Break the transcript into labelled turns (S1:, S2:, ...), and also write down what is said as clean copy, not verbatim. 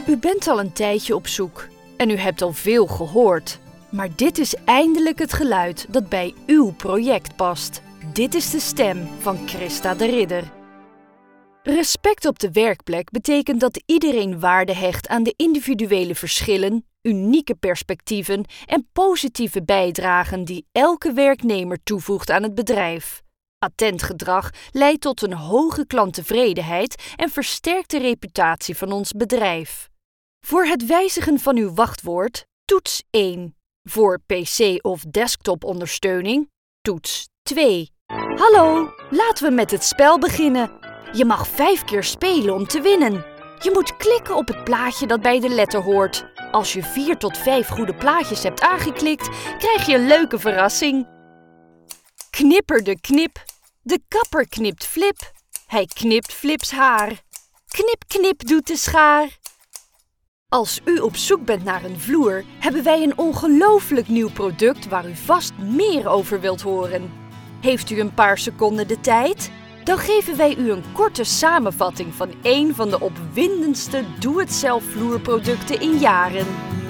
S1: U bent al een tijdje op zoek en u hebt al veel gehoord. Maar dit is eindelijk het geluid dat bij uw project past. Dit is de stem van Christa de Ridder. Respect op de werkplek betekent dat iedereen waarde hecht aan de individuele verschillen, unieke perspectieven en positieve bijdragen die elke werknemer toevoegt aan het bedrijf. Attent gedrag leidt tot een hoge klanttevredenheid en versterkt de reputatie van ons bedrijf. Voor het wijzigen van uw wachtwoord, toets 1. Voor PC- of desktopondersteuning, toets 2. Hallo, laten we met het spel beginnen. Je mag 5 keer spelen om te winnen. Je moet klikken op het plaatje dat bij de letter hoort. Als je 4 tot 5 goede plaatjes hebt aangeklikt, krijg je een leuke verrassing. Knipper de knip. De kapper knipt Flip. Hij knipt Flips haar. Knip knip doet de schaar. Als u op zoek bent naar een vloer, hebben wij een ongelooflijk nieuw product waar u vast meer over wilt horen. Heeft u een paar seconden de tijd? Dan geven wij u een korte samenvatting van een van de opwindendste doe-het-zelf vloerproducten in jaren.